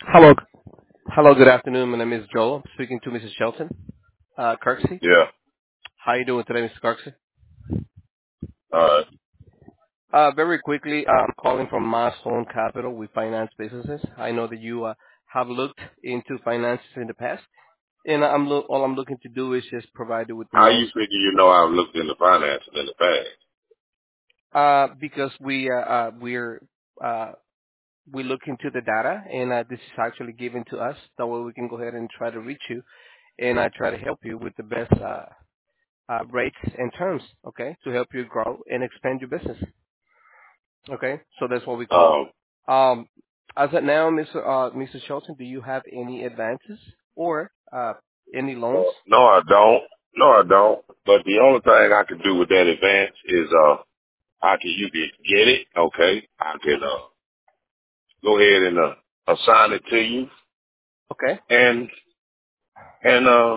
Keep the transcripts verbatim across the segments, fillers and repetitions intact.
Hello. Hello, good afternoon. My name is Joel. I'm speaking to Missus Shelton. Uh, Kirksey. Yeah. How are you doing today, Mister Kirksey? Uh, Uh, very quickly, I'm calling from Milestone Capital. We finance businesses. I know that you uh, have looked into finances in the past, and I'm lo- all I'm looking to do is just provide you with the how you most, figure you know I've looked into financing in the past? uh, because we uh, uh, we're uh, we look into the data, and uh, this is actually given to us. That way, we can go ahead and try to reach you, and I try to help you with the best. Uh, uh, rates and terms, okay, to help you grow and expand your business. Okay, so that's what we call. Um, Um, as of now, Mister Uh, Mister Shelton, do you have any advances or uh, any loans? uh, no, I don't. No, I don't. But the only thing I can do with that advance is, uh, I can, you can get it, okay? I can, uh, go ahead and, uh, assign it to you. Okay. And, and, uh,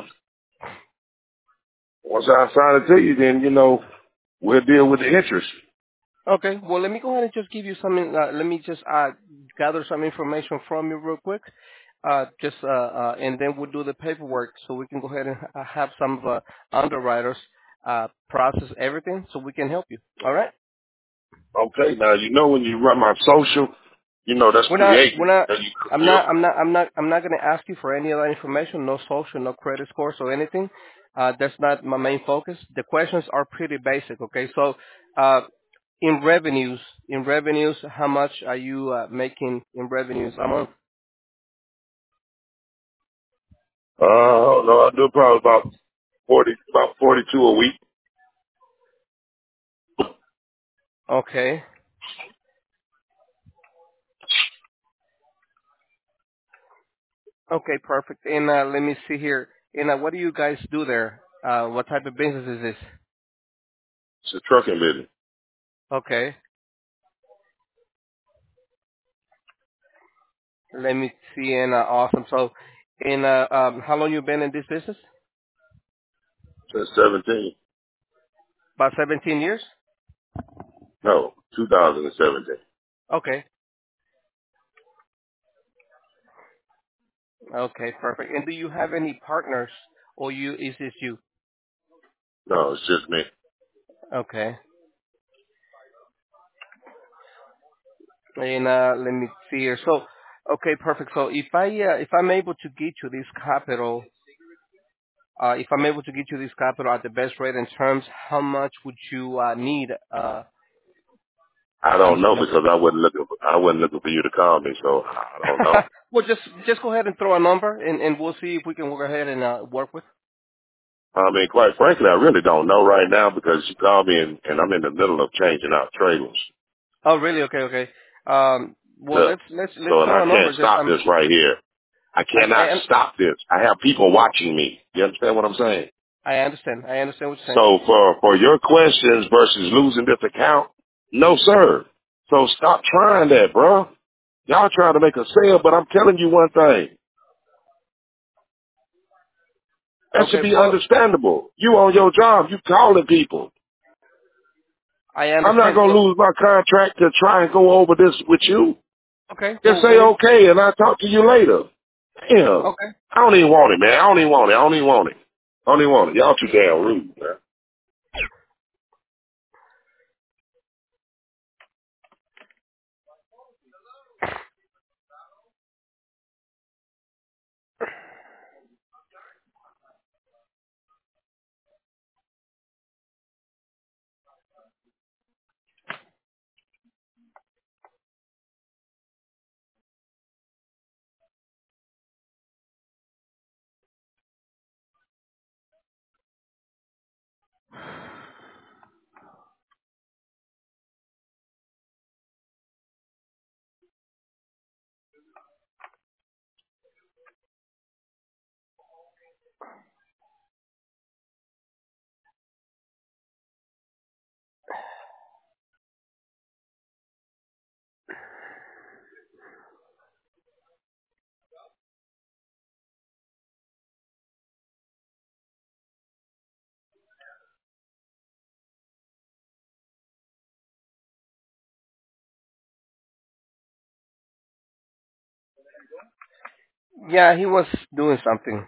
once I assign it to you, then, you know, we'll deal with the interest. Okay. Well, let me go ahead and just give you some. Uh, let me just uh, gather some information from you real quick. Uh, just uh, uh, and then we'll do the paperwork so we can go ahead and uh, have some of uh, underwriters uh, process everything so we can help you. All right. Okay, now, you know, when you run my social, you know, that's We're not, we're creating. not, And you, I'm you not, I'm not, I'm not, I'm not going to ask you for any of that information, no social, no credit scores or anything. Uh, that's not my main focus. The questions are pretty basic, okay? So, uh, in revenues, in revenues, how much are you uh, making in revenues a month? uh, no, I do probably about forty, about forty-two a week. Okay. Okay, perfect. And uh, let me see here. And uh, what do you guys do there? Uh, what type of business is this? It's a trucking business. Okay. Let me see. And uh, awesome. So, in uh, um, how long you been in this business? Since seventeen. About seventeen years? No, two thousand seventeen. Okay. Okay, perfect. And do you have any partners or you is this you? No, it's just me. Okay. And uh let me see here. So okay, perfect. So if I uh, if I'm able to get you this capital uh if I'm able to get you this capital at the best rate and terms, how much would you uh need uh I uh don't Mister know Johnson? because I wasn't looking. For, I wasn't looking for you to call me, so I don't know. Well, just just go ahead and throw a number and and we'll see if we can go ahead and uh work with. I mean, quite frankly, I really don't know right now because you called me and, and I'm in the middle of changing out trailers. Oh, really? Okay, okay. Um well, So, let's let's let's so and I throw a can't number just stop um this right here. I I cannot I stop this. I have people watching me. You understand what I'm saying? I understand. I understand what you're saying. So for for your questions versus losing this account, no sir. So stop trying that, bro. Y'all trying to make a sale, but I'm telling you one thing. That Okay, should be well, understandable. You on your job, you calling people. I I'm not understand. gonna Well, lose my contract to try and go over this with you. okay, Just well, say when you, okay and I'll talk to you later. Damn. okay. I don't even want it, man. I don't even want it. I don't even want it. I don't even want it. Y'all too damn rude, man. Yeah, he was doing something.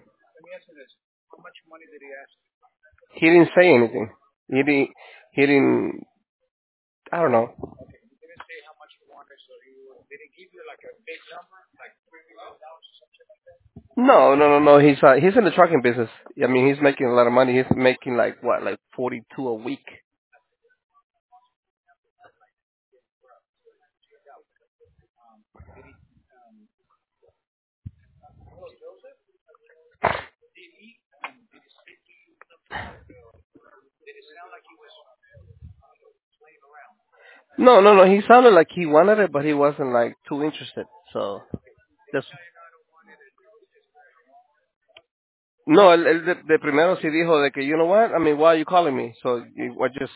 He didn't say anything. He didn't. He didn't. I don't know. No, no, no, no. He's uh, he's in the trucking business. I mean, he's making a lot of money. He's making like what, like forty two a week. No, no, no. He sounded like he wanted it, but he wasn't like too interested. So just no. El, el de, de primero sí dijo de que you know what? I mean, why are you calling me? So you what just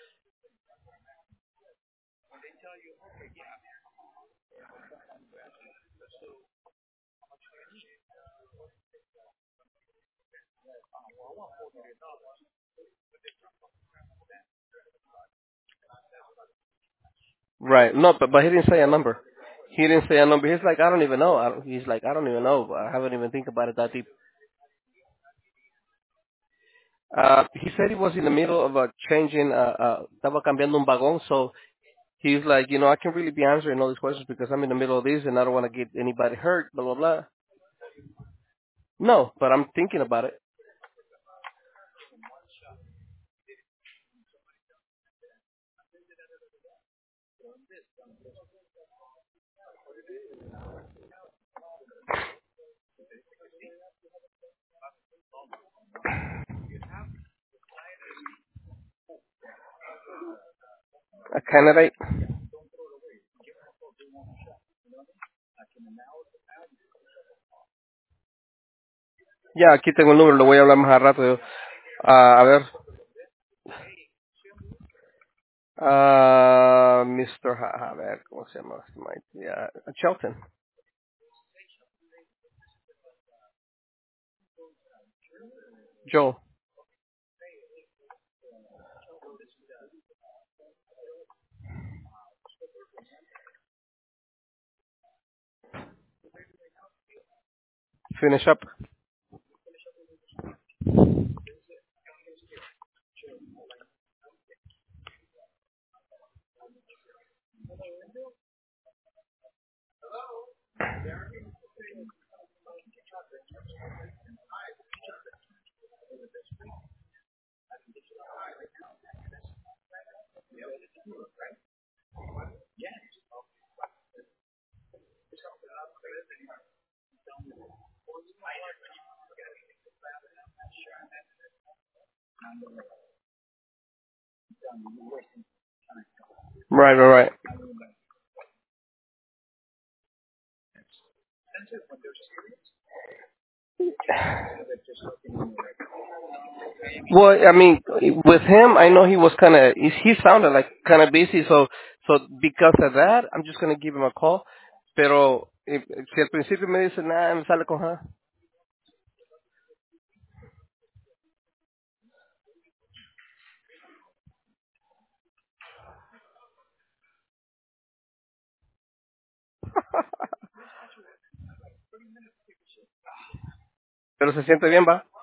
right? No, but but he didn't say a number. He didn't say a number. He's like, I don't even know. I don't, he's like, I don't even know. I haven't even think about it that deep. Uh, he said he was in the middle of uh, changing. Uh, uh, estaba cambiando un vagón, so he's like, you know, I can't really be answering all these questions because I'm in the middle of this and I don't want to get anybody hurt. Blah blah blah. No, but I'm thinking about it. A candidate. Ya, aquí tengo el número, lo voy a hablar más a rato. Yo. Ah, a ver, ah, mister Ha- a ver, ¿cómo se llama? este man? Yeah, Shelton. Joe, finish up. Right, right, right. Well, I mean, with him, I know he was kind of, he he sounded like kind of busy, so, so because of that, I'm just going to give him a call. Pero, eh, si al principio me dice, nada, me sale con ja. Pero se siente bien, va.